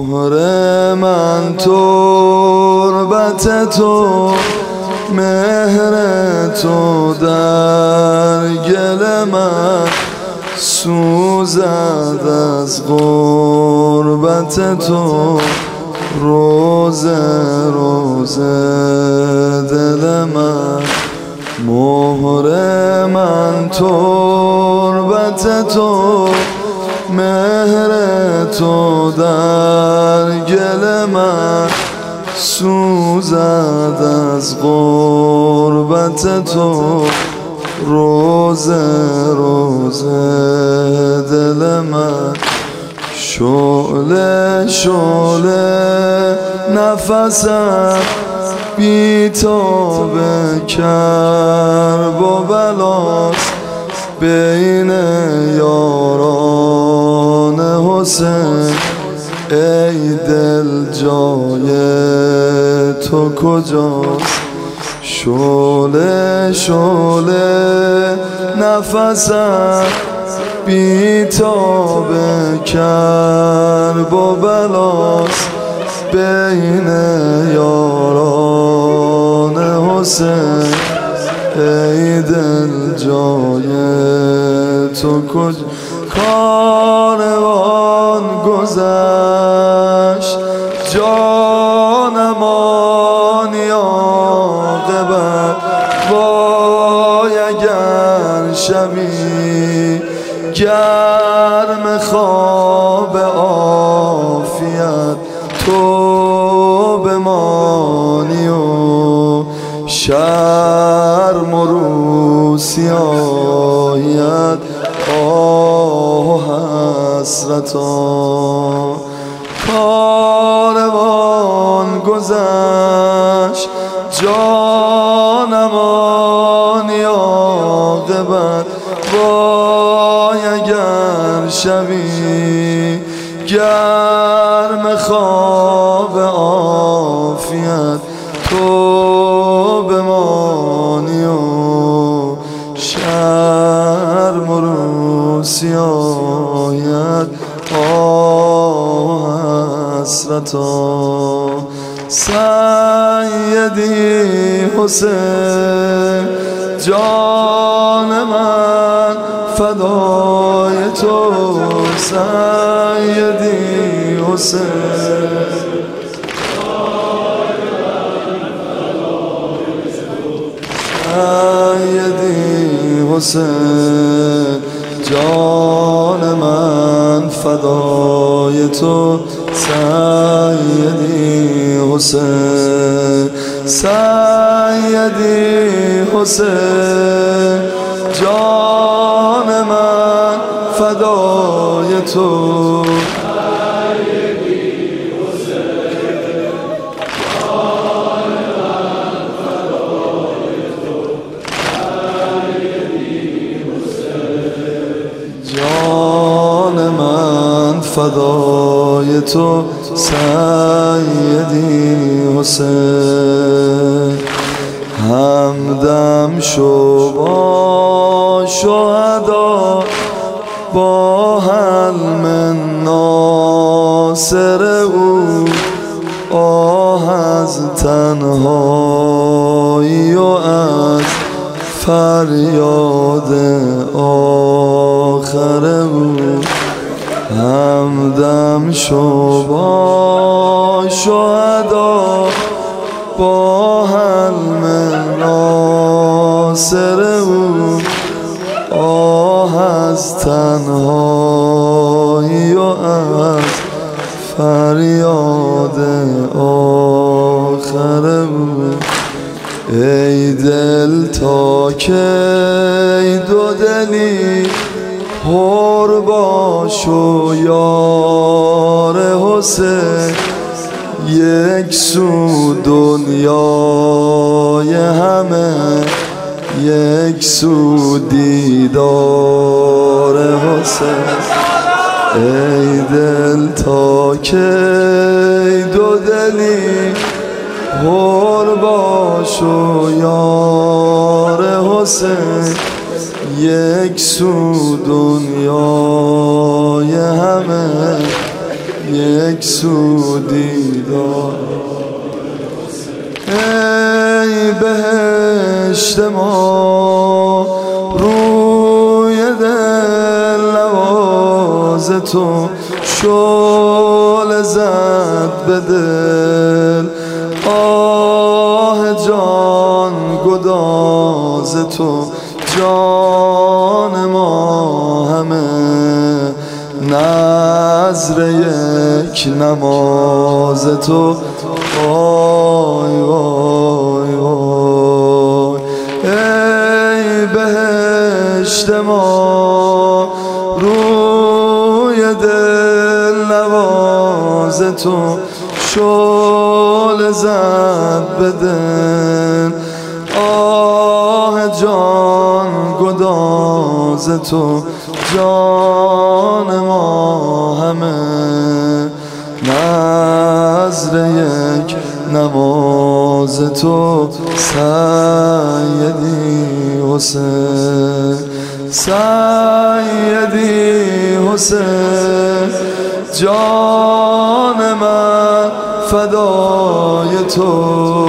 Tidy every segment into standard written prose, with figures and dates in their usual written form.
مهر من تربت تو، مهر تو در گل من سوزد از غربت تو. روزه روزه دل من، مهر من تربت تو، مهر تو در گل من سوزد از غربت تو. روزه روزه دل من، شعله شعله نفسم بی تاب کرب و بلاست. بین یاران حسین ای دل جای تو کجاست؟ شعله شعله نفسم بی تاب کرب و بلاست. بین یاران حسین ای دل جای تو کجا؟ کاروان گذشت جانمانی عاقبت، وای اگر شبی گرم خواب عافیت تو بمانی و شرم و روسی آید آه و حسرتا. کاروان گذشت جانمانی عاقبت، وای اگر شبی گرم خواب عافیت تو بمانی و شرم و روسی آید آه حسرتا. سیدی حسین جان من فدای تو، سیدی حسین سیدی حسین جان من فدای تو، سیدی حسین سیدی حسین جان من فدای تو. جان من فدای تو، سیدی حسین. همدم شو با شهدا، با حلم ناصر او، آه از تنهایی و از فریاد آخر او. همدم شو با شهدا، با حلم ناصر او، آه از تنهایی و از فریاد آخر او. ای دل تا کی دو دلی پر باش و یار حسین، یک سو دنیای همه، یک سو دیدار حسین. ای دل تا کی دو دلی پر باش و یار حسین، یک سو دنیای همه، یک سو دیدار. ای بهشت ما روی دل نواز تو شعله زد به دل، آه جان گداز تو جان ما همه نذر یک نماز تو. وای وای وای ای بهشت ما روی دل نواز تو شعله زد به دل، آه جان گداز تو جان ما همه نذر یک نماز تو. سیدی حسین سیدی حسین جان من فدای تو.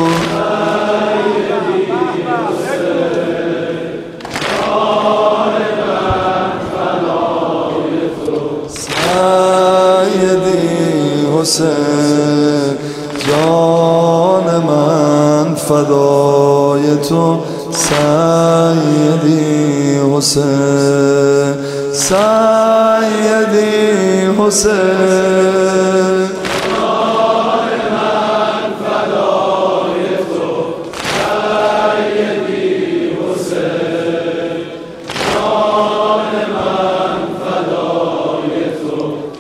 حسین جان من فدای تو. سیدی حسین سیدی حسین جان من فدای تو. سیدی حسین جان من فدای تو.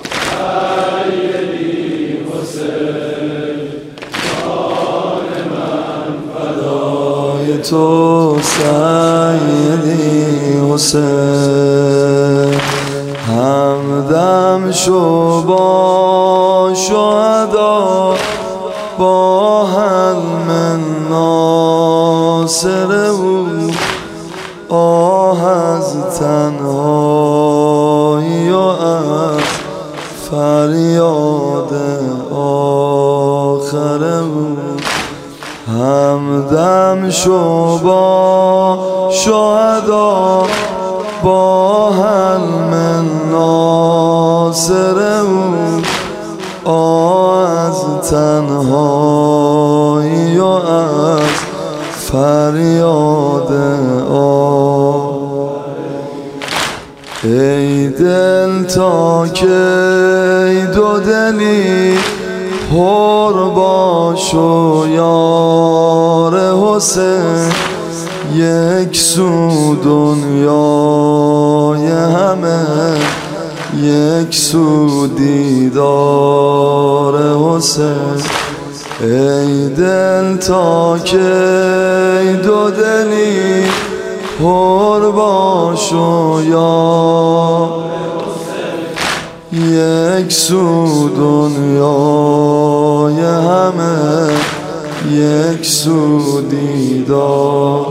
تو سیدی حسین همدم شو با شهدا با حلم ناصر او، آه از تنهایی و از فریاد آخر او. همدم شو با شهدا با حلم ناصر او، آه از تنهایی و از فریاد آه. ای دل تا کی دو دلی پر باش و یار حسین، یک سو دنیای همه یک سو دیدار حسین. ای دل تا کی دو دلی پر باش و یار، یک سو دنیای همه یک سو دیدار.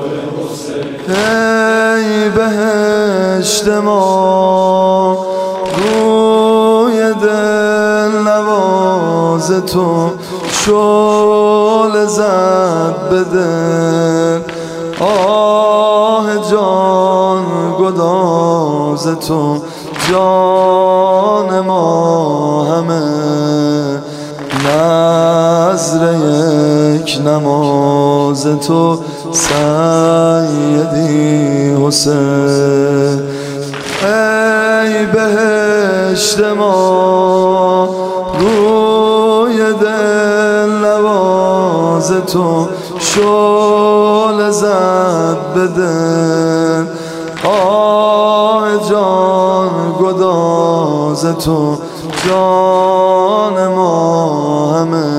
ای بهشت ما روی دل نواز تو شعله زد به دل، آه جان گداز تو جان ما همه نذر یک نماز تو. سیدی حسین ای بهشت ما روی دل نواز تو شعله زد به دل، آه جان گداز تو جان ما همه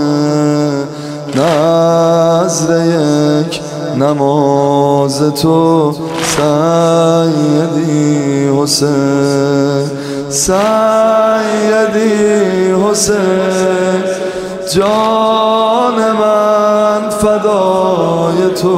نذر یک نماز تو. سیدی حسین سیدی حسین جان من فدای تو.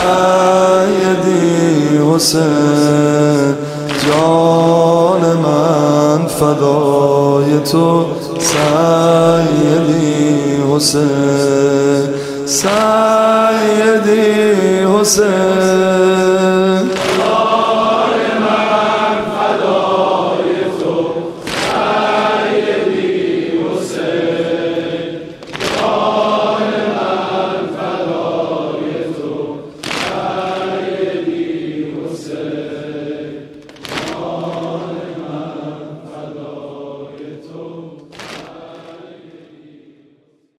سیدی حسین جان من فدای تو سیدی حسین سیدی حسین